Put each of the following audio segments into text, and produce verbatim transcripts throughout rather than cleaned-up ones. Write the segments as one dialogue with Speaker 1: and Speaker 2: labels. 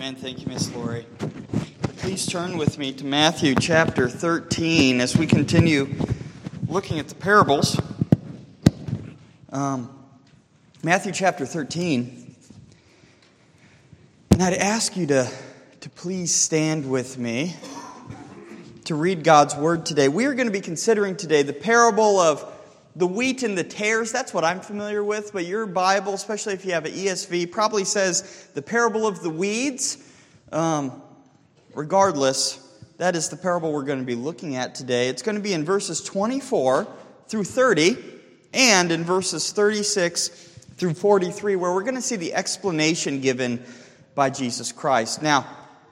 Speaker 1: Amen. Thank you, Miss Lori. Please turn with me to Matthew chapter thirteen as we continue looking at the parables. Um, Matthew chapter thirteen. And I'd ask you to, to please stand with me to read God's Word today. We are going to be considering today the parable of the wheat and the tares. That's what I'm familiar with, but your Bible, especially if you have an E S V, probably says the parable of the weeds. Um, regardless, that is the parable we're going to be looking at today. It's going to be in verses twenty-four through thirty and in verses thirty-six through forty-three, where we're going to see the explanation given by Jesus Christ. Now,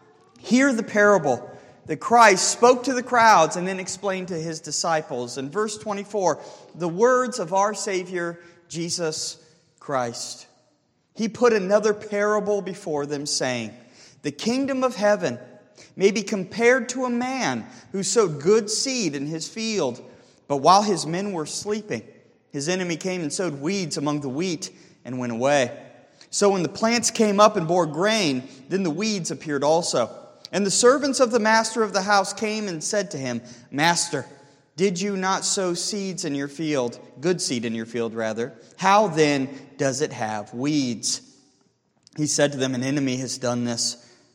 Speaker 1: hear the parable that Christ spoke to the crowds and then explained to his disciples. In verse twenty-four, the words of our Savior, Jesus Christ. He put another parable before them, saying, "The kingdom of heaven may be compared to a man who sowed good seed in his field. But while his men were sleeping, his enemy came and sowed weeds among the wheat and went away. So when the plants came up and bore grain, then the weeds appeared also. And the servants of the master of the house came and said to him, 'Master, did you not sow seeds in your field, good seed in your field rather? How then does it have weeds?' He said to them, 'An enemy has done this.'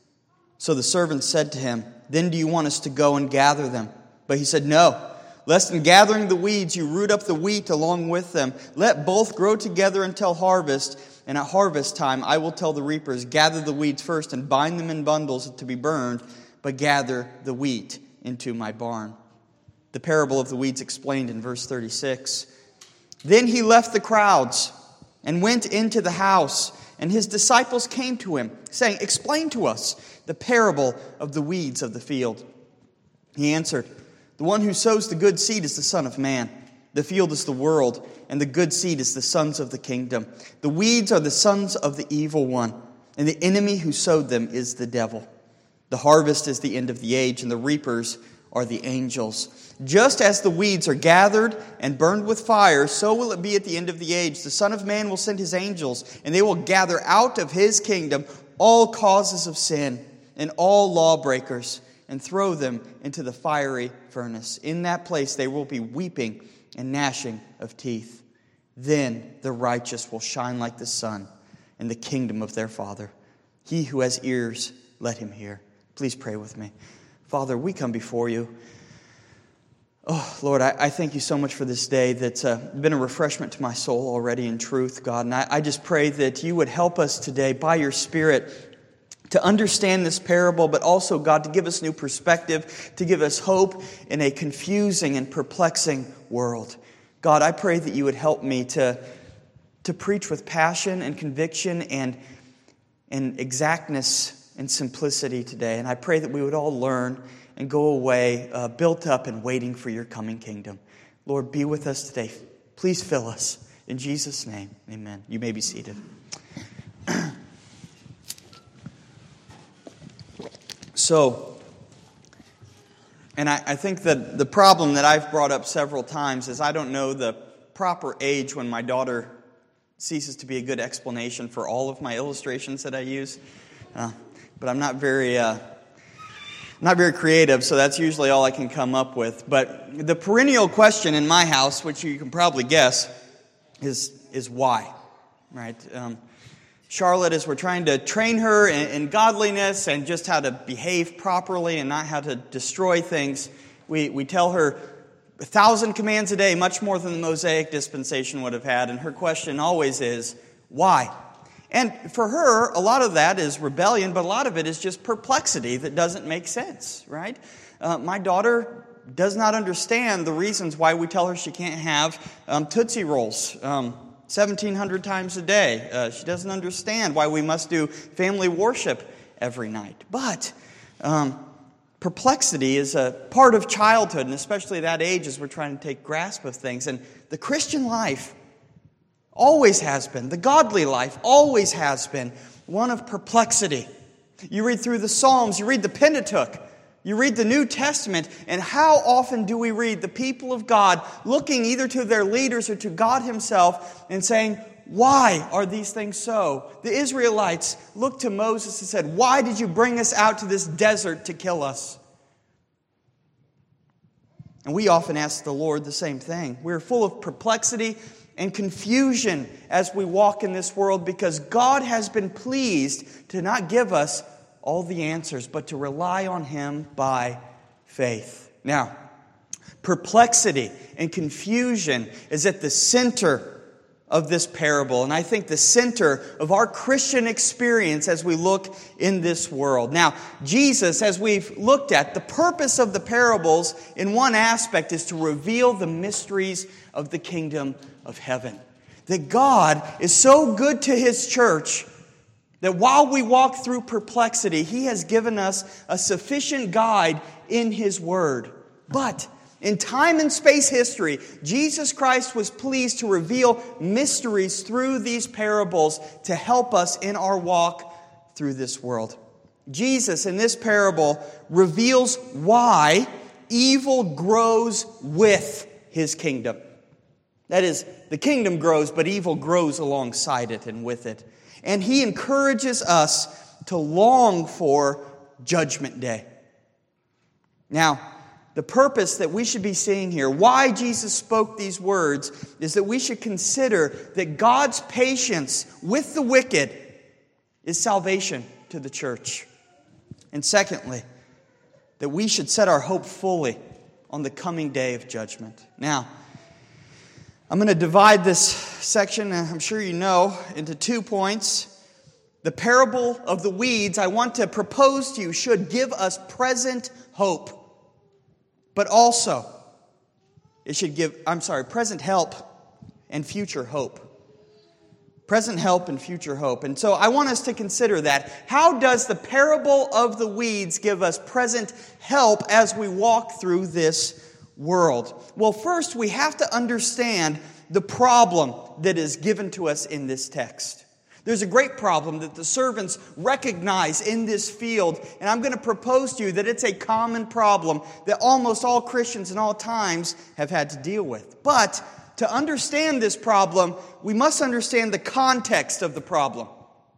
Speaker 1: So the servants said to him, 'Then do you want us to go and gather them?' But he said, 'No, lest in gathering the weeds you root up the wheat along with them. Let both grow together until harvest. And at harvest time I will tell the reapers, gather the weeds first and bind them in bundles to be burned, but gather the wheat into my barn.'" The parable of the weeds explained in verse thirty-six. Then he left the crowds and went into the house, and his disciples came to him, saying, "Explain to us the parable of the weeds of the field." He answered, "The one who sows the good seed is the Son of Man. The field is the world, and the good seed is the sons of the kingdom. The weeds are the sons of the evil one, and the enemy who sowed them is the devil. The harvest is the end of the age, and the reapers are the angels. Just as the weeds are gathered and burned with fire, so will it be at the end of the age. The Son of Man will send his angels, and they will gather out of his kingdom all causes of sin and all lawbreakers, and throw them into the fiery furnace. In that place they will be weeping and gnashing of teeth. Then the righteous will shine like the sun in the kingdom of their Father. He who has ears, let him hear." Please pray with me. Father, we come before you. Oh, Lord, I, I thank you so much for this day that's uh, been a refreshment to my soul already in truth, God. And I, I just pray that you would help us today by your Spirit to understand this parable, but also, God, to give us new perspective, to give us hope in a confusing and perplexing world. God, I pray that you would help me to, to preach with passion and conviction and, and exactness and simplicity today. And I pray that we would all learn and go away uh, built up and waiting for your coming kingdom. Lord, be with us today. Please fill us. In Jesus' name, amen. You may be seated. So, and I, I think that the problem that I've brought up several times is I don't know the proper age when my daughter ceases to be a good explanation for all of my illustrations that I use. Uh, but I'm not very, uh, not very creative, so that's usually all I can come up with. But the perennial question in my house, which you can probably guess, is is why, right? Um, Charlotte, as we're trying to train her in, in godliness and just how to behave properly and not how to destroy things, we, we tell her a thousand commands a day, much more than the Mosaic dispensation would have had. And her question always is, why? And for her, a lot of that is rebellion, but a lot of it is just perplexity that doesn't make sense, right? Uh, my daughter does not understand the reasons why we tell her she can't have um, Tootsie Rolls um, seventeen hundred times a day. Uh, she doesn't understand why we must do family worship every night. But um, perplexity is a part of childhood, and especially that age as we're trying to take grasp of things. And the Christian life always has been, the godly life always has been one of perplexity. You read through the Psalms, you read the Pentateuch, you read the New Testament, and how often do we read the people of God looking either to their leaders or to God himself and saying, why are these things so? The Israelites looked to Moses and said, why did you bring us out to this desert to kill us? And we often ask the Lord the same thing. We're full of perplexity and confusion as we walk in this world because God has been pleased to not give us all the answers, but to rely on Him by faith. Now, perplexity and confusion is at the center of this parable, and I think the center of our Christian experience as we look in this world. Now, Jesus, as we've looked at, the purpose of the parables in one aspect is to reveal the mysteries of the kingdom of heaven. That God is so good to His church that while we walk through perplexity, He has given us a sufficient guide in His Word. But in time and space history, Jesus Christ was pleased to reveal mysteries through these parables to help us in our walk through this world. Jesus, in this parable, reveals why evil grows with His kingdom. That is, the kingdom grows, but evil grows alongside it and with it. And He encourages us to long for Judgment Day. Now, the purpose that we should be seeing here, why Jesus spoke these words, is that we should consider that God's patience with the wicked is salvation to the church. And secondly, that we should set our hope fully on the coming day of judgment. Now, I'm going to divide this section, I'm sure you know, into two points. The parable of the weeds, I want to propose to you, should give us present hope. But also, it should give, I'm sorry, present help and future hope. Present help and future hope. And so I want us to consider that. How does the parable of the weeds give us present help as we walk through this world? Well, first we have to understand the problem that is given to us in this text. There's a great problem that the servants recognize in this field, and I'm going to propose to you that it's a common problem that almost all Christians in all times have had to deal with. But to understand this problem, we must understand the context of the problem.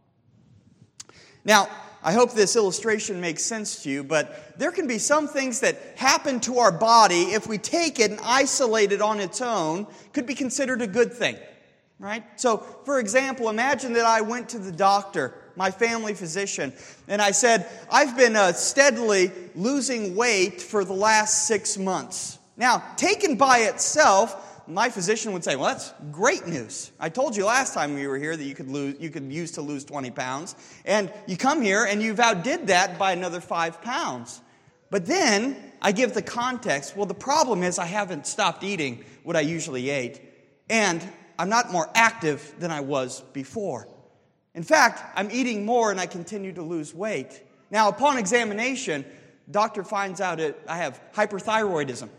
Speaker 1: Now, I hope this illustration makes sense to you, but there can be some things that happen to our body, if we take it and isolate it on its own, could be considered a good thing. Right? So, for example, imagine that I went to the doctor, my family physician, and I said, I've been uh, steadily losing weight for the last six months. Now, taken by itself, my physician would say, well, that's great news. I told you last time we were here that you could lose, you could use to lose twenty pounds, and you come here and you've outdid that by another five pounds. But then I give the context, well, the problem is I haven't stopped eating what I usually ate, and I'm not more active than I was before. In fact, I'm eating more and I continue to lose weight. Now, upon examination, doctor finds out that I have hyperthyroidism,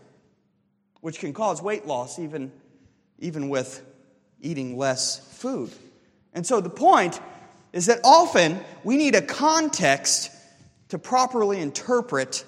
Speaker 1: which can cause weight loss even, even with eating less food. And so the point is that often we need a context to properly interpret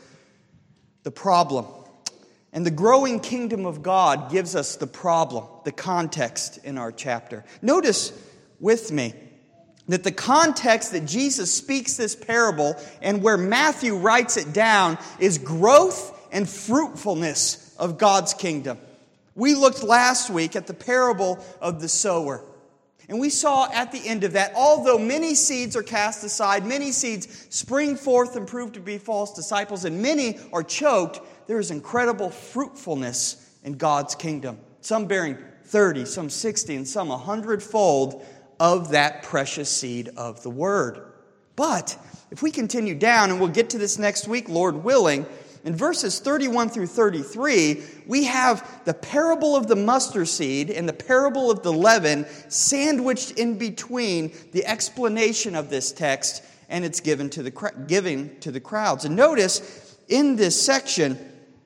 Speaker 1: the problem. And the growing kingdom of God gives us the problem, the context in our chapter. Notice with me that the context that Jesus speaks this parable and where Matthew writes it down is growth and fruitfulness of God's kingdom. We looked last week at the parable of the sower. And we saw at the end of that, although many seeds are cast aside, many seeds spring forth and prove to be false disciples, and many are choked, there is incredible fruitfulness in God's kingdom. Some bearing thirty, some sixty, and some a hundredfold of that precious seed of the Word. But if we continue down, and we'll get to this next week, Lord willing, in verses thirty-one through thirty-three, we have the parable of the mustard seed and the parable of the leaven sandwiched in between the explanation of this text, and it's given to the giving to the crowds. And notice in this section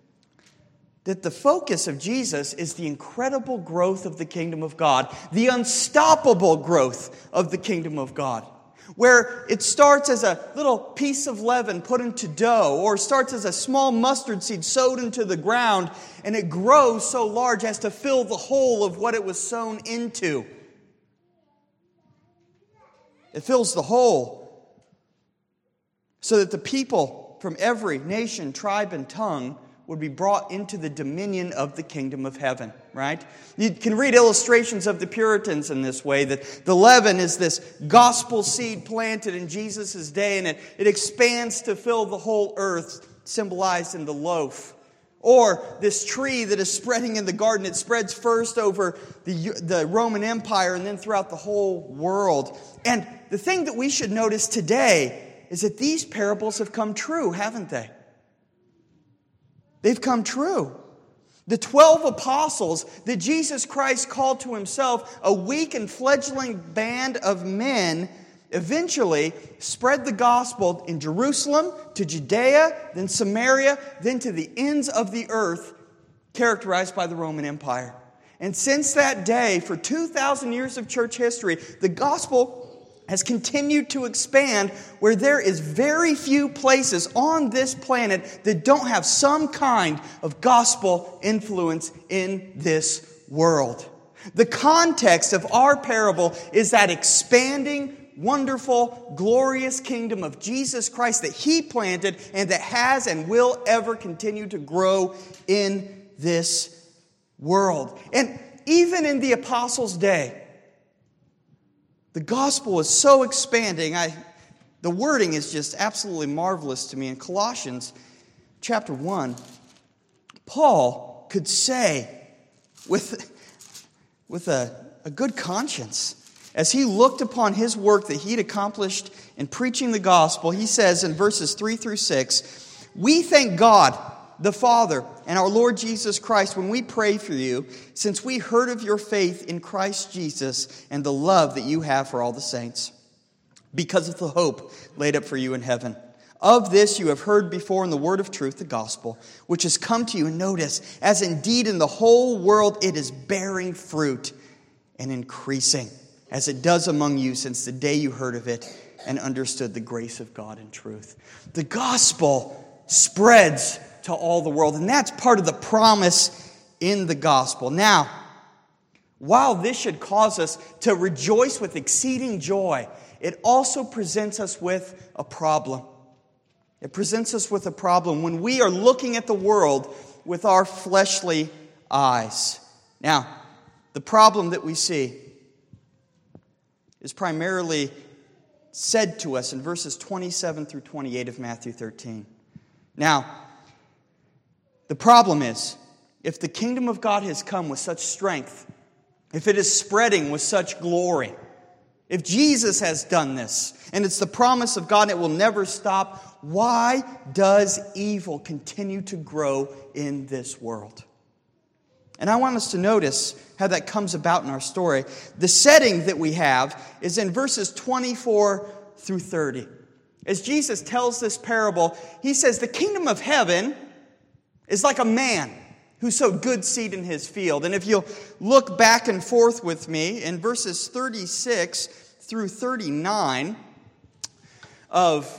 Speaker 1: that the focus of Jesus is the incredible growth of the kingdom of God, the unstoppable growth of the kingdom of God, where it starts as a little piece of leaven put into dough, or starts as a small mustard seed sowed into the ground, and it grows so large as to fill the whole of what it was sown into. It fills the whole, so that the people from every nation, tribe, and tongue would be brought into the dominion of the kingdom of heaven, right? You can read illustrations of the Puritans in this way, that the leaven is this gospel seed planted in Jesus' day, and it, it expands to fill the whole earth, symbolized in the loaf. Or this tree that is spreading in the garden, it spreads first over the, the Roman Empire and then throughout the whole world. And the thing that we should notice today is that these parables have come true, haven't they? They've come true. The twelve apostles that Jesus Christ called to himself, a weak and fledgling band of men, eventually spread the gospel in Jerusalem, to Judea, then Samaria, then to the ends of the earth, characterized by the Roman Empire. And since that day, for two thousand years of church history, the gospel has continued to expand, where there is very few places on this planet that don't have some kind of gospel influence in this world. The context of our parable is that expanding, wonderful, glorious kingdom of Jesus Christ that He planted and that has and will ever continue to grow in this world. And even in the apostles' day, the gospel is so expanding. I, the wording is just absolutely marvelous to me. In Colossians chapter one, Paul could say with, with a, a good conscience, as he looked upon his work that he'd accomplished in preaching the gospel, he says in verses three through six, "We thank God, the Father, and our Lord Jesus Christ when we pray for you, since we heard of your faith in Christ Jesus and the love that you have for all the saints, because of the hope laid up for you in heaven. Of this you have heard before in the word of truth, the gospel, which has come to you. And notice, as indeed in the whole world it is bearing fruit and increasing, as it does among you since the day you heard of it and understood the grace of God in truth." The gospel spreads to all the world, and that's part of the promise in the gospel. Now, while this should cause us to rejoice with exceeding joy, it also presents us with a problem. It presents us with a problem when we are looking at the world with our fleshly eyes. Now, the problem that we see is primarily said to us in verses twenty-seven through twenty-eight of Matthew thirteen. Now, the problem is, if the kingdom of God has come with such strength, if it is spreading with such glory, if Jesus has done this, and it's the promise of God and it will never stop, why does evil continue to grow in this world? And I want us to notice how that comes about in our story. The setting that we have is in verses twenty-four through thirty. As Jesus tells this parable, he says, the kingdom of heaven is like a man who sowed good seed in his field. And if you'll look back and forth with me in verses thirty-six through thirty-nine of,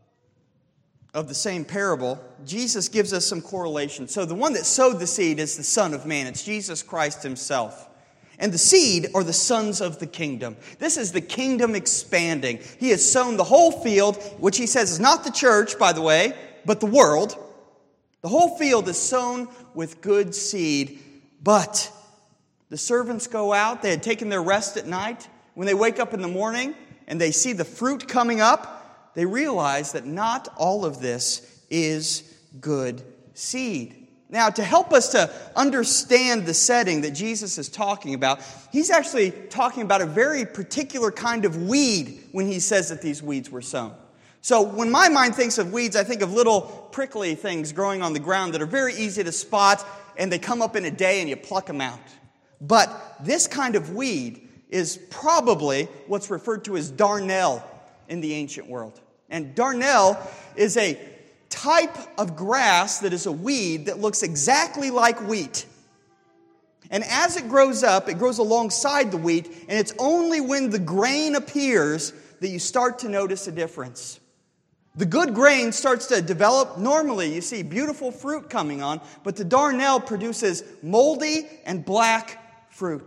Speaker 1: of the same parable, Jesus gives us some correlation. So the one that sowed the seed is the Son of Man. It's Jesus Christ himself. And the seed are the sons of the kingdom. This is the kingdom expanding. He has sown the whole field, which he says is not the church, by the way, but the world. The whole field is sown with good seed, but the servants go out. They had taken their rest at night. When they wake up in the morning and they see the fruit coming up, they realize that not all of this is good seed. Now, to help us to understand the setting that Jesus is talking about, he's actually talking about a very particular kind of weed when he says that these weeds were sown. So when my mind thinks of weeds, I think of little prickly things growing on the ground that are very easy to spot, and they come up in a day and you pluck them out. But this kind of weed is probably what's referred to as darnel in the ancient world. And darnel is a type of grass that is a weed that looks exactly like wheat. And as it grows up, it grows alongside the wheat, and it's only when the grain appears that you start to notice a difference. The good grain starts to develop. Normally, you see beautiful fruit coming on, but the darnel produces moldy and black fruit.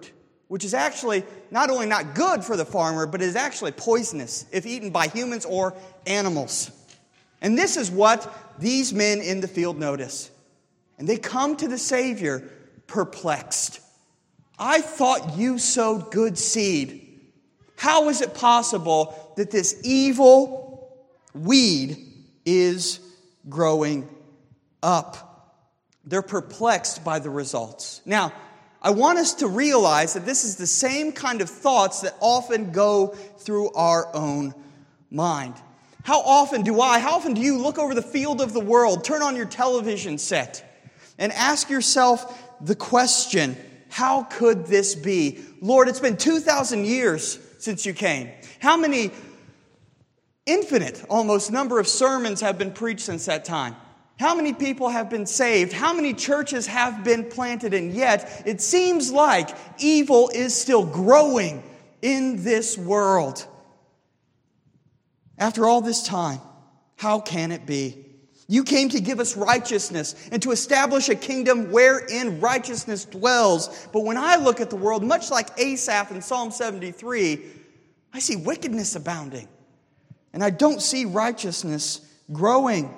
Speaker 1: which is actually not only not good for the farmer, but is actually poisonous if eaten by humans or animals. And this is what these men in the field notice. And they come to the Savior perplexed. I thought you sowed good seed. How is it possible that this evil weed is growing up? They're perplexed by the results. Now, I want us to realize that this is the same kind of thoughts that often go through our own mind. How often do I, how often do you look over the field of the world, turn on your television set, and ask yourself the question, how could this be? Lord, it's been two thousand years since you came. How many infinite, almost, number of sermons have been preached since that time? How many people have been saved? How many churches have been planted? And yet, it seems like evil is still growing in this world. After all this time, how can it be? You came to give us righteousness and to establish a kingdom wherein righteousness dwells. But when I look at the world, much like Asaph in Psalm seventy-three, I see wickedness abounding. And I don't see righteousness growing.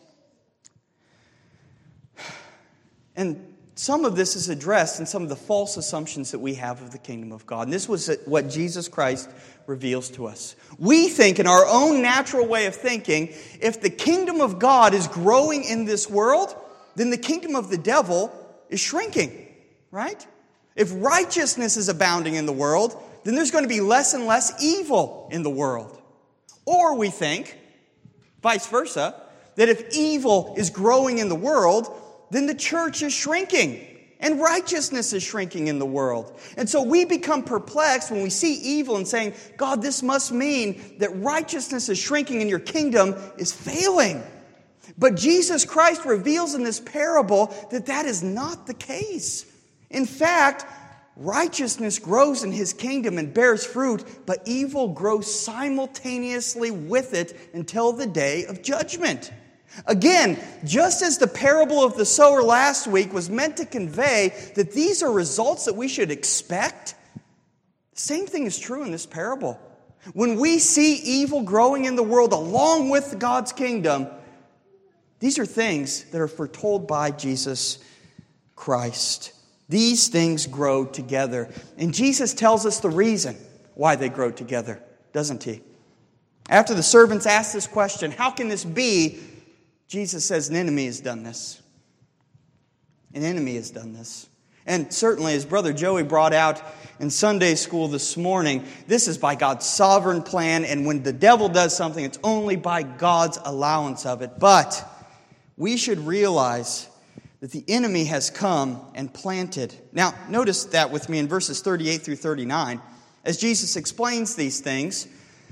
Speaker 1: And some of this is addressed in some of the false assumptions that we have of the kingdom of God. And this was what Jesus Christ reveals to us. We think in our own natural way of thinking, if the kingdom of God is growing in this world, then the kingdom of the devil is shrinking, right? If righteousness is abounding in the world, then there's going to be less and less evil in the world. Or we think, vice versa, that if evil is growing in the world, then the church is shrinking and righteousness is shrinking in the world. And so we become perplexed when we see evil and saying, God, this must mean that righteousness is shrinking and your kingdom is failing. But Jesus Christ reveals in this parable that that is not the case. In fact, righteousness grows in his kingdom and bears fruit, but evil grows simultaneously with it until the day of judgment. Again, just as the parable of the sower last week was meant to convey that these are results that we should expect, the same thing is true in this parable. When we see evil growing in the world along with God's kingdom, these are things that are foretold by Jesus Christ. These things grow together. And Jesus tells us the reason why they grow together, doesn't he? After the servants ask this question, how can this be? Jesus says an enemy has done this. An enemy has done this. And certainly, as Brother Joey brought out in Sunday school this morning, this is by God's sovereign plan, and when the devil does something, it's only by God's allowance of it. But we should realize that the enemy has come and planted. Now, notice that with me in verses thirty-eight through thirty-nine. As Jesus explains these things,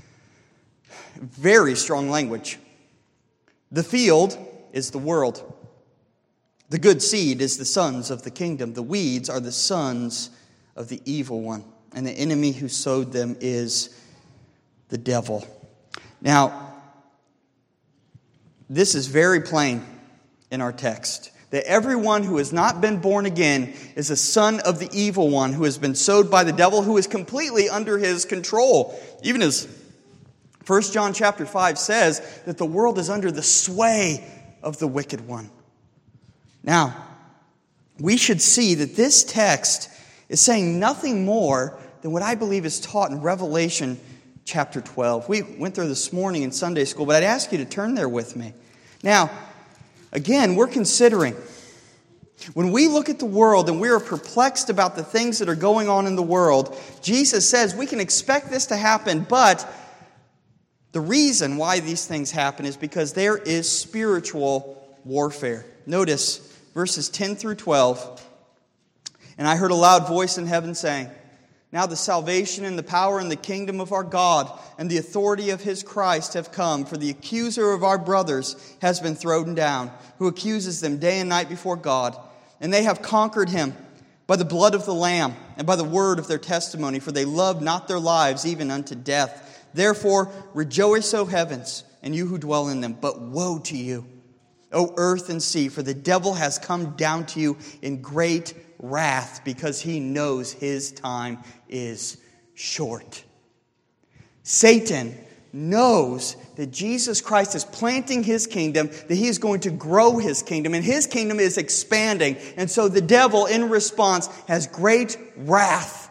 Speaker 1: very strong language. The field is the world. The good seed is the sons of the kingdom. The weeds are the sons of the evil one. And the enemy who sowed them is the devil. Now, this is very plain in our text. That everyone who has not been born again is a son of the evil one who has been sowed by the devil, who is completely under his control. Even as First John chapter five says that the world is under the sway of the wicked one. Now, we should see that this text is saying nothing more than what I believe is taught in Revelation chapter twelve. We went there this morning in Sunday school, but I'd ask you to turn there with me. Now, again, we're considering, when we look at the world and we are perplexed about the things that are going on in the world, Jesus says we can expect this to happen, but the reason why these things happen is because there is spiritual warfare. Notice verses ten through twelve. And I heard a loud voice in heaven saying, now the salvation and the power and the kingdom of our God and the authority of his Christ have come, for the accuser of our brothers has been thrown down, who accuses them day and night before God. And they have conquered him by the blood of the Lamb and by the word of their testimony, for they loved not their lives even unto death. Therefore, rejoice, O heavens, and you who dwell in them. But woe to you, O earth and sea, for the devil has come down to you in great wrath because he knows his time is short. Satan knows that Jesus Christ is planting his kingdom, that he is going to grow his kingdom, and his kingdom is expanding. And so the devil, in response, has great wrath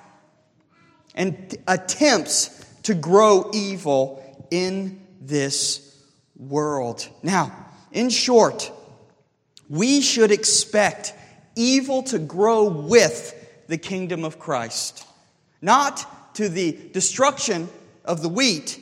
Speaker 1: and attempts to grow evil in this world. Now, in short, we should expect evil to grow with the kingdom of Christ, not to the destruction of the wheat,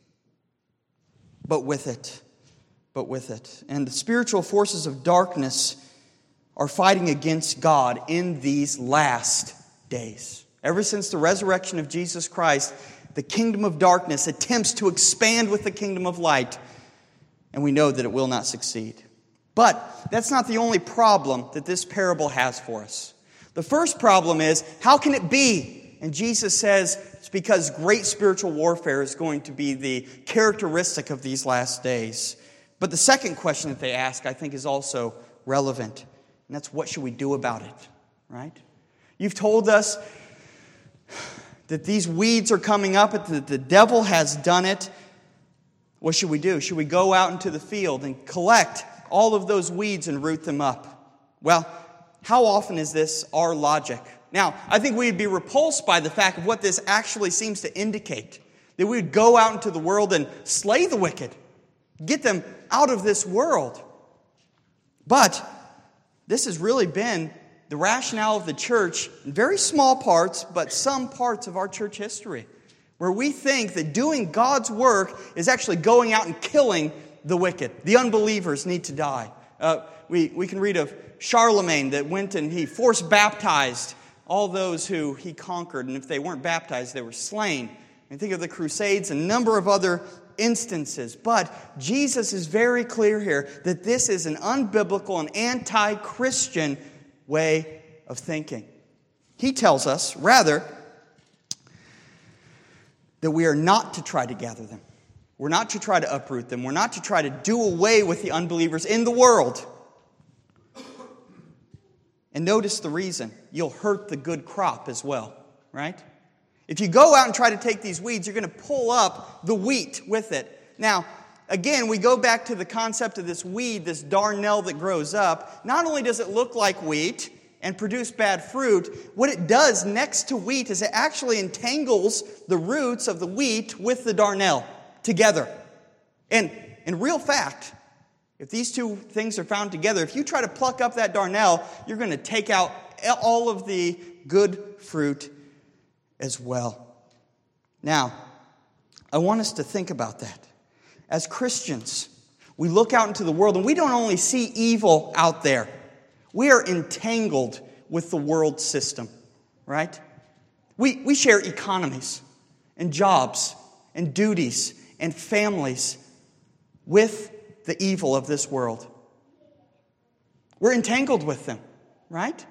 Speaker 1: but with it. But with it. And the spiritual forces of darkness are fighting against God in these last days. Ever since the resurrection of Jesus Christ, the kingdom of darkness attempts to expand with the kingdom of light, and we know that it will not succeed. But that's not the only problem that this parable has for us. The first problem is, how can it be? And Jesus says it's because great spiritual warfare is going to be the characteristic of these last days. But the second question that they ask, I think, is also relevant. And that's, what should we do about it? Right? You've told us that these weeds are coming up, that the devil has done it. What should we do? Should we go out into the field and collect all of those weeds and root them up? Well, how often is this our logic? Now, I think we'd be repulsed by the fact of what this actually seems to indicate. That we would go out into the world and slay the wicked. Get them out of this world. But this has really been the rationale of the church in very small parts, but some parts of our church history, where we think that doing God's work is actually going out and killing the wicked. The unbelievers need to die. Uh, we, we can read of Charlemagne that went and he forced baptized all those who he conquered, and if they weren't baptized, they were slain. And think of the Crusades and a number of other instances. But Jesus is very clear here that this is an unbiblical and anti-Christian way of thinking. He tells us, rather, that we are not to try to gather them. We're not to try to uproot them. We're not to try to do away with the unbelievers in the world. And notice the reason. You'll hurt the good crop as well, right? If you go out and try to take these weeds, you're going to pull up the wheat with it. Now, again, we go back to the concept of this weed, this darnel that grows up. Not only does it look like wheat and produce bad fruit, what it does next to wheat is it actually entangles the roots of the wheat with the darnel together. And in real fact, if these two things are found together, if you try to pluck up that darnel, you're going to take out all of the good fruit as well. Now, I want us to think about that. As Christians, we look out into the world and we don't only see evil out there. We are entangled with the world system, right? We, we share economies and jobs and duties and families with the evil of this world. We're entangled with them, right?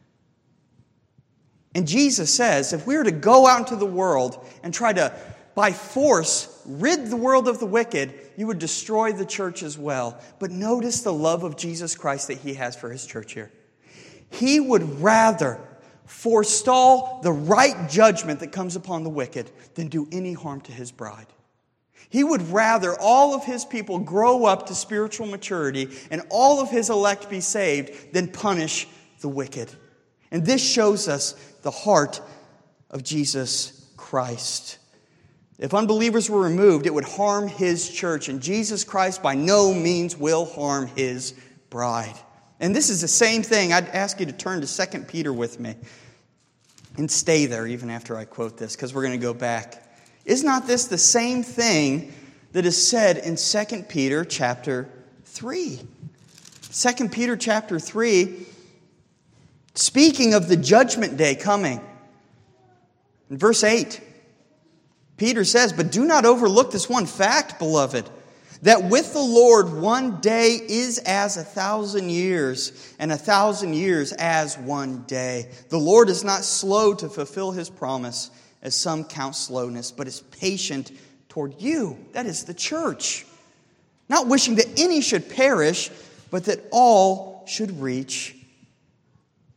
Speaker 1: And Jesus says, if we were to go out into the world and try to, by force, rid the world of the wicked, you would destroy the church as well. But notice the love of Jesus Christ that he has for his church here. He would rather forestall the right judgment that comes upon the wicked than do any harm to his bride. He would rather all of his people grow up to spiritual maturity and all of his elect be saved than punish the wicked. And this shows us the heart of Jesus Christ. If unbelievers were removed, it would harm his church. And Jesus Christ by no means will harm his bride. And this is the same thing. I'd ask you to turn to Second Peter with me. And stay there even after I quote this, because we're going to go back. Is not this the same thing that is said in Second Peter chapter three? Second Peter chapter three, speaking of the judgment day coming. In verse eight, Peter says, "But do not overlook this one fact, beloved, that with the Lord one day is as a thousand years, and a thousand years as one day. The Lord is not slow to fulfill his promise, as some count slowness, but is patient toward you," that is the church, "not wishing that any should perish, but that all should reach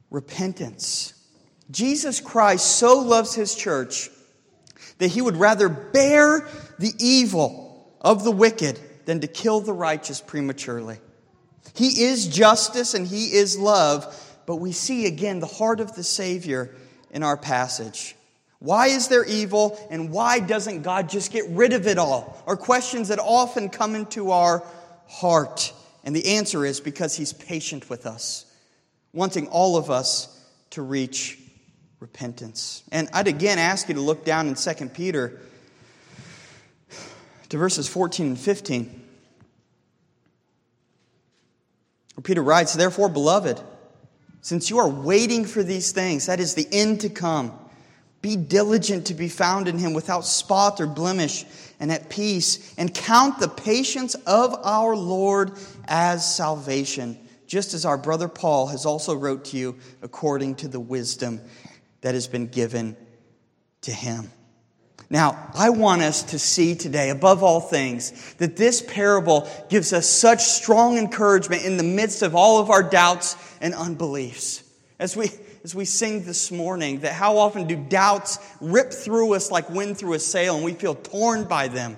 Speaker 1: repentance. Jesus Christ so loves His church that He would rather bear the evil of the wicked than to kill the righteous prematurely. He is justice and He is love, but we see again the heart of the Savior in our passage. Why is there evil, and why doesn't God just get rid of it all? Are questions that often come into our heart. And the answer is because He's patient with us, wanting all of us to reach repentance. And I'd again ask you to look down in Second Peter to verses fourteen and fifteen. Where Peter writes, "Therefore, beloved, since you are waiting for these things, that is the end to come, be diligent to be found in Him without spot or blemish and at peace, and count the patience of our Lord as salvation, just as our brother Paul has also wrote to you according to the wisdom that has been given to him." Now, I want us to see today, above all things, that this parable gives us such strong encouragement in the midst of all of our doubts and unbeliefs. As we as we sing this morning, that how often do doubts rip through us like wind through a sail and we feel torn by them.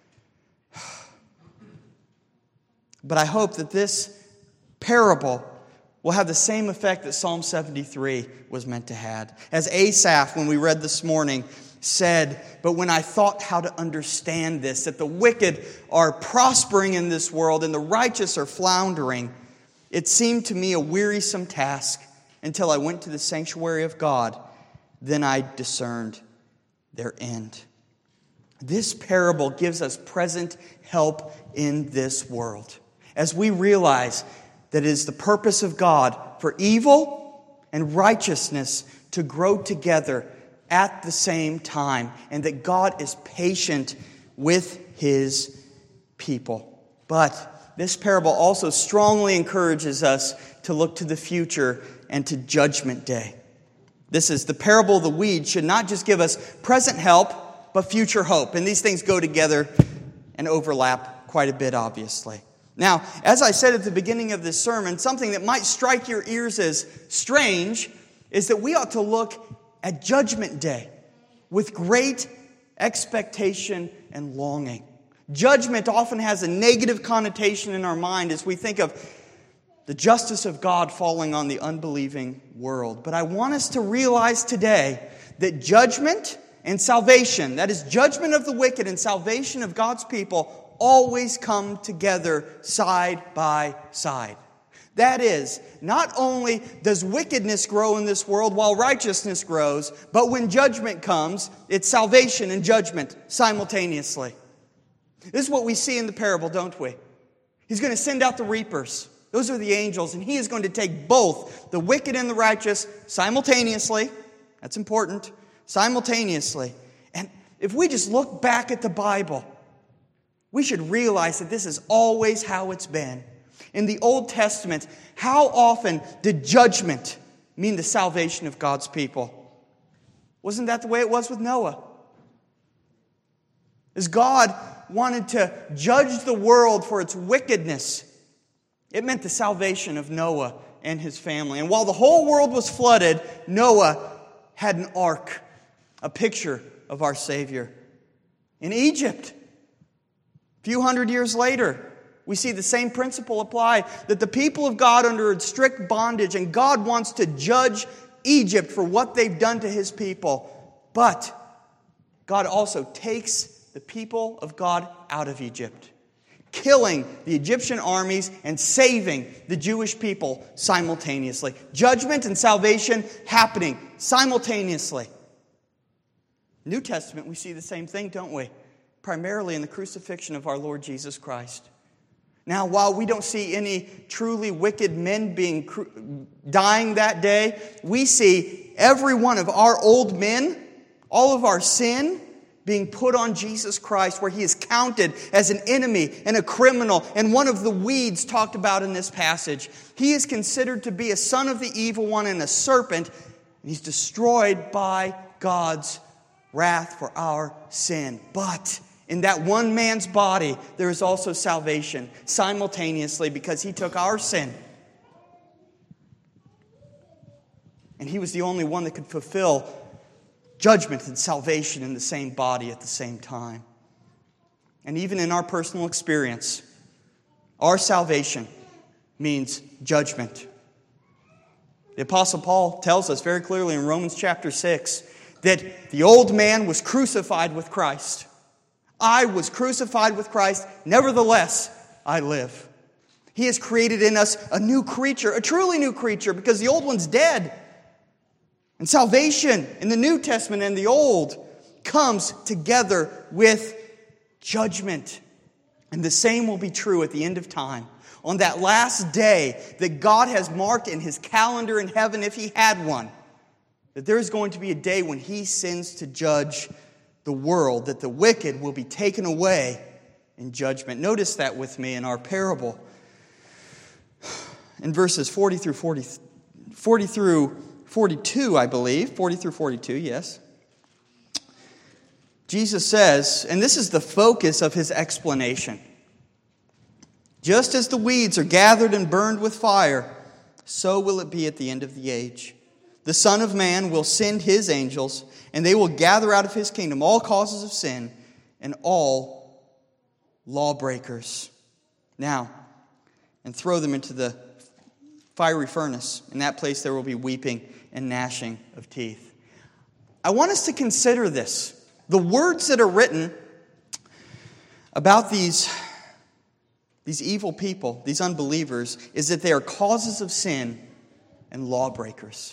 Speaker 1: But I hope that this parable will have the same effect that Psalm seventy-three was meant to have. As Asaph, when we read this morning, said, "But when I thought how to understand this, that the wicked are prospering in this world and the righteous are floundering, it seemed to me a wearisome task until I went to the sanctuary of God. Then I discerned their end." This parable gives us present help in this world, as we realize that it is the purpose of God for evil and righteousness to grow together at the same time, and that God is patient with His people. But this parable also strongly encourages us to look to the future and to Judgment Day. This is the parable of the weed should not just give us present help, but future hope. And these things go together and overlap quite a bit, obviously. Now, as I said at the beginning of this sermon, something that might strike your ears as strange is that we ought to look at Judgment Day with great expectation and longing. Judgment often has a negative connotation in our mind as we think of the justice of God falling on the unbelieving world. But I want us to realize today that judgment and salvation, that is, judgment of the wicked and salvation of God's people, always come together side by side. That is, not only does wickedness grow in this world while righteousness grows, but when judgment comes, it's salvation and judgment simultaneously. This is what we see in the parable, don't we? He's going to send out the reapers. Those are the angels, and He is going to take both the wicked and the righteous simultaneously. That's important. Simultaneously. And if we just look back at the Bible, we should realize that this is always how it's been. In the Old Testament, how often did judgment mean the salvation of God's people? Wasn't that the way it was with Noah? As God wanted to judge the world for its wickedness, it meant the salvation of Noah and his family. And while the whole world was flooded, Noah had an ark, a picture of our Savior. In Egypt, a few hundred years later, we see the same principle apply, that the people of God are under strict bondage, and God wants to judge Egypt for what they've done to His people. But God also takes the people of God out of Egypt, killing the Egyptian armies and saving the Jewish people simultaneously. Judgment and salvation happening simultaneously. New Testament, we see the same thing, don't we? Primarily in the crucifixion of our Lord Jesus Christ. Now, while we don't see any truly wicked men being cru- dying that day, we see every one of our old men, all of our sin, being put on Jesus Christ, where He is counted as an enemy and a criminal and one of the weeds talked about in this passage. He is considered to be a son of the evil one and a serpent, and He's destroyed by God's wrath for our sin. But in that one man's body, there is also salvation simultaneously because He took our sin. And he was the only one that could fulfill judgment and salvation in the same body at the same time. And even in our personal experience, our salvation means judgment. The Apostle Paul tells us very clearly in Romans chapter six that the old man was crucified with Christ. I was crucified with Christ, nevertheless I live. He has created in us a new creature, a truly new creature, because the old one's dead. And salvation in the New Testament and the Old comes together with judgment. And the same will be true at the end of time. On that last day that God has marked in His calendar in heaven, if He had one, that there is going to be a day when He sends to judge the world, that the wicked will be taken away in judgment. Notice that with me in our parable. In verses forty through forty, forty through forty-two, I believe, forty through forty-two, yes. Jesus says, and this is the focus of His explanation, just as the weeds are gathered and burned with fire, so will it be at the end of the age. The Son of Man will send His angels, and they will gather out of His kingdom all causes of sin and all lawbreakers. Now, and throw them into the fiery furnace. In that place there will be weeping and gnashing of teeth. I want us to consider this. The words that are written about these, these evil people, these unbelievers, is that they are causes of sin and lawbreakers.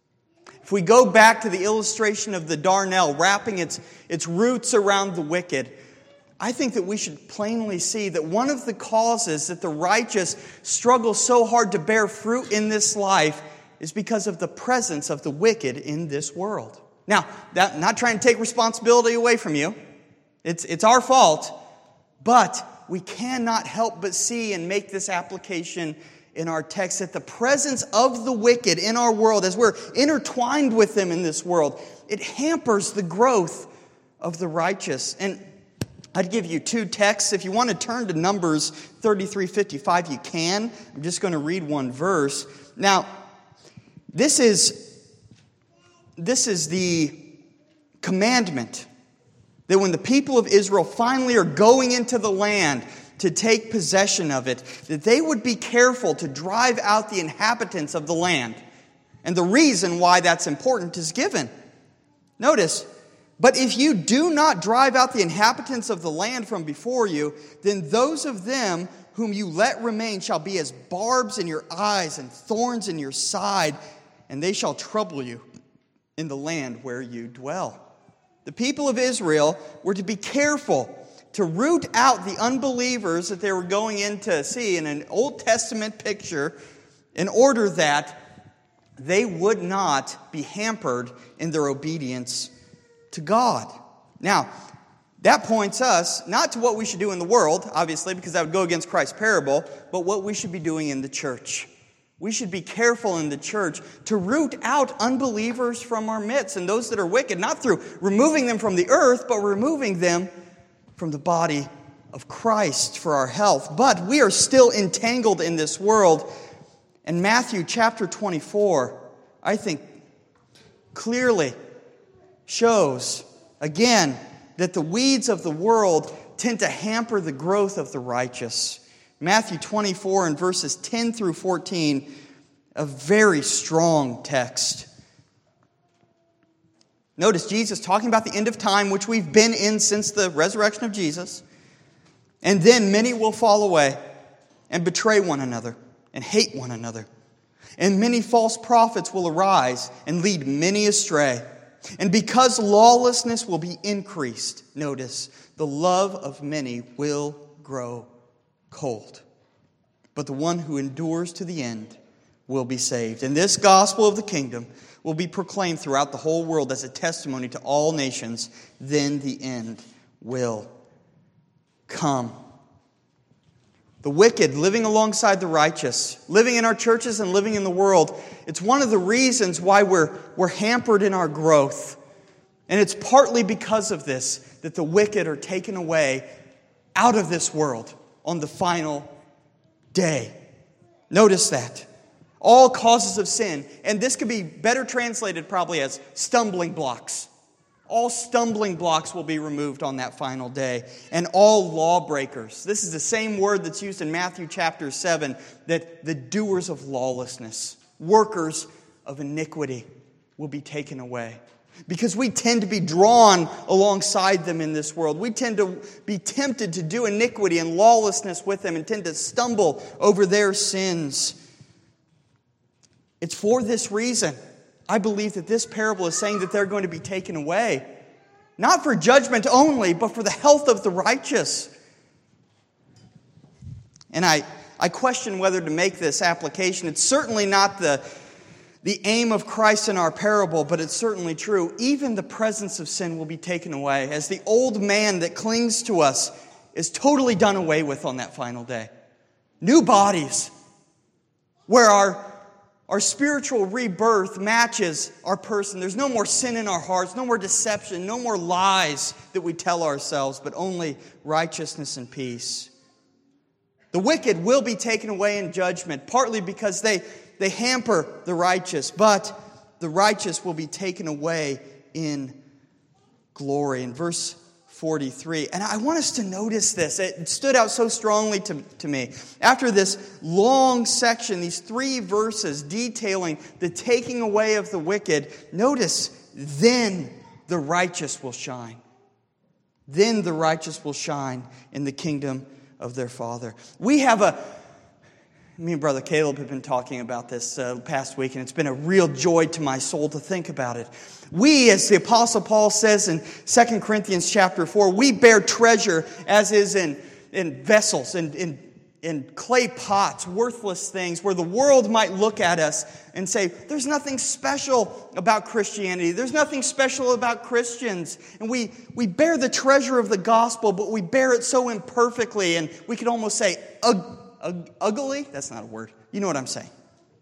Speaker 1: If we go back to the illustration of the darnel wrapping its, its roots around the wicked, I think that we should plainly see that one of the causes that the righteous struggle so hard to bear fruit in this life is because of the presence of the wicked in this world. Now, that, not trying to take responsibility away from you. It's, it's our fault. But we cannot help but see and make this application in our text that the presence of the wicked in our world, as we're intertwined with them in this world, it hampers the growth of the righteous. And I'd give you two texts. If you want to turn to Numbers thirty-three fifty-five, you can. I'm just going to read one verse. Now, this is, this is the commandment that when the people of Israel finally are going into the land to take possession of it, that they would be careful to drive out the inhabitants of the land. And the reason why that's important is given. Notice, but if you do not drive out the inhabitants of the land from before you, then those of them whom you let remain shall be as barbs in your eyes and thorns in your side, and they shall trouble you in the land where you dwell. The people of Israel were to be careful to root out the unbelievers that they were going in to see in an Old Testament picture in order that they would not be hampered in their obedience to God. Now, that points us not to what we should do in the world, obviously, because that would go against Christ's parable, but what we should be doing in the church. We should be careful in the church to root out unbelievers from our midst and those that are wicked, not through removing them from the earth, but removing them from the body of Christ for our health. But we are still entangled in this world. And Matthew chapter twenty-four, I think, clearly shows, again, that the weeds of the world tend to hamper the growth of the righteous. Matthew twenty-four and verses ten through fourteen, a very strong text. Notice Jesus talking about the end of time, which we've been in since the resurrection of Jesus. And then many will fall away and betray one another and hate one another. And many false prophets will arise and lead many astray. And because lawlessness will be increased, notice, the love of many will grow cold. But the one who endures to the end will be saved. And this gospel of the kingdom will be proclaimed throughout the whole world as a testimony to all nations. Then the end will come. The wicked living alongside the righteous, living in our churches and living in the world, it's one of the reasons why we're, we're hampered in our growth. And it's partly because of this that the wicked are taken away out of this world on the final day. Notice that. All causes of sin. And this could be better translated probably as stumbling blocks. All stumbling blocks will be removed on that final day. And all lawbreakers. This is the same word that's used in Matthew chapter seven, that the doers of lawlessness, workers of iniquity, will be taken away. Because we tend to be drawn alongside them in this world. We tend to be tempted to do iniquity and lawlessness with them and tend to stumble over their sins. It's for this reason I believe that this parable is saying that they're going to be taken away. Not for judgment only, but for the health of the righteous. And I, I question whether to make this application. It's certainly not the, the aim of Christ in our parable, but it's certainly true. Even the presence of sin will be taken away, as the old man that clings to us is totally done away with on that final day. New bodies, where our Our spiritual rebirth matches our person. There's no more sin in our hearts, no more deception, no more lies that we tell ourselves, but only righteousness and peace. The wicked will be taken away in judgment, partly because they, they hamper the righteous, but the righteous will be taken away in glory. In verse forty-three. And I want us to notice this. It stood out so strongly to, to me. After this long section, these three verses detailing the taking away of the wicked, notice, then the righteous will shine. Then the righteous will shine in the kingdom of their Father. We have a Me and Brother Caleb have been talking about this uh, past week, and it's been a real joy to my soul to think about it. We, as the Apostle Paul says in Second Corinthians chapter four, we bear treasure as is in, in vessels, in, in, in clay pots, worthless things, where the world might look at us and say, there's nothing special about Christianity. There's nothing special about Christians. And we, we bear the treasure of the gospel, but we bear it so imperfectly, and we could almost say, ugh. Ugly? That's not a word. You know what I'm saying.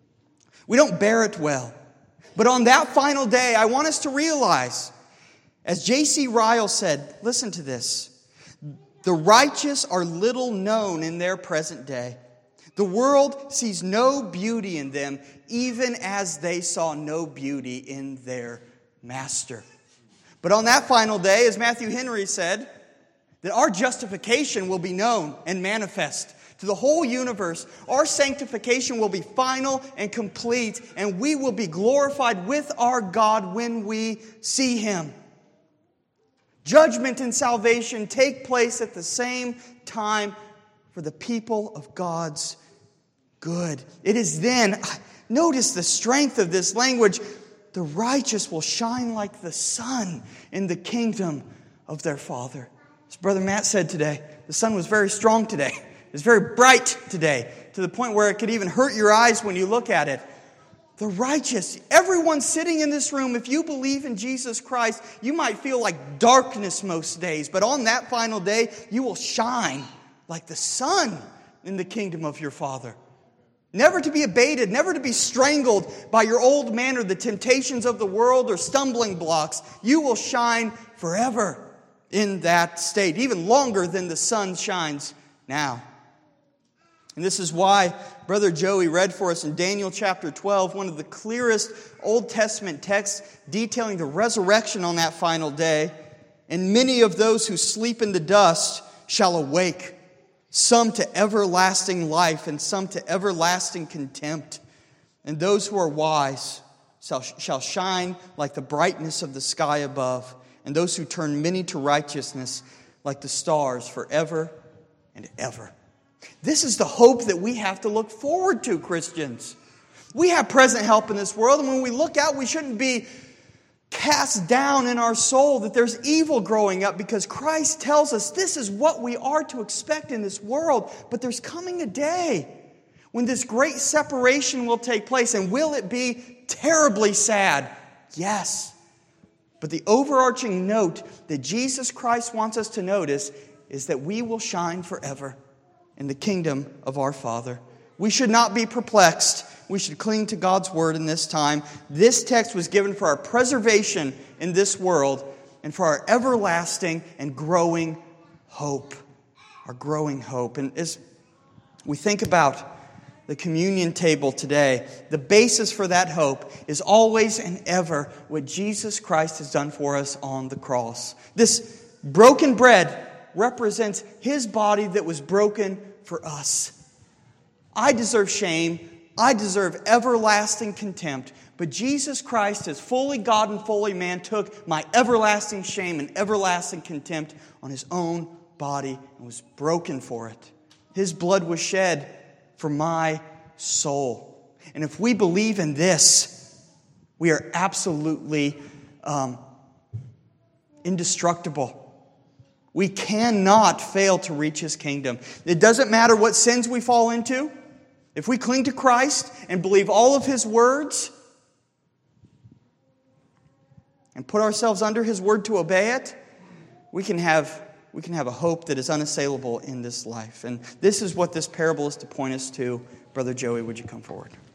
Speaker 1: We don't bear it well. But on that final day, I want us to realize, as J C Ryle said, listen to this, the righteous are little known in their present day. The world sees no beauty in them, even as they saw no beauty in their master. But on that final day, as Matthew Henry said, that our justification will be known and manifest to the whole universe. Our sanctification will be final and complete, and we will be glorified with our God when we see Him. Judgment and salvation take place at the same time for the people of God's good. It is then, notice the strength of this language, the righteous will shine like the sun in the kingdom of their Father. As Brother Matt said today, the sun was very strong today. It's very bright today, to the point where it could even hurt your eyes when you look at it. The righteous, everyone sitting in this room, if you believe in Jesus Christ, you might feel like darkness most days. But on that final day, you will shine like the sun in the kingdom of your Father. Never to be abated, never to be strangled by your old man or the temptations of the world or stumbling blocks. You will shine forever in that state, even longer than the sun shines now. And this is why Brother Joey read for us in Daniel chapter twelve, one of the clearest Old Testament texts detailing the resurrection on that final day. And many of those who sleep in the dust shall awake, some to everlasting life and some to everlasting contempt. And those who are wise shall, shall shine like the brightness of the sky above, and those who turn many to righteousness like the stars forever and ever. This is the hope that we have to look forward to, Christians. We have present help in this world, and when we look out, we shouldn't be cast down in our soul that there's evil growing up, because Christ tells us this is what we are to expect in this world. But there's coming a day when this great separation will take place, and will it be terribly sad? Yes. But the overarching note that Jesus Christ wants us to notice is that we will shine forever in the kingdom of our Father. We should not be perplexed. We should cling to God's word in this time. This text was given for our preservation in this world and for our everlasting and growing hope. Our growing hope. And as we think about the communion table today, the basis for that hope is always and ever what Jesus Christ has done for us on the cross. This broken bread represents His body that was broken for us. I deserve shame. I deserve everlasting contempt. But Jesus Christ, as fully God and fully man, took my everlasting shame and everlasting contempt on His own body and was broken for it. His blood was shed for my soul. And if we believe in this, we are absolutely um, indestructible. We cannot fail to reach His kingdom. It doesn't matter what sins we fall into. If we cling to Christ and believe all of His words and put ourselves under His word to obey it, we can have we can have a hope that is unassailable in this life. And this is what this parable is to point us to. Brother Joey, would you come forward?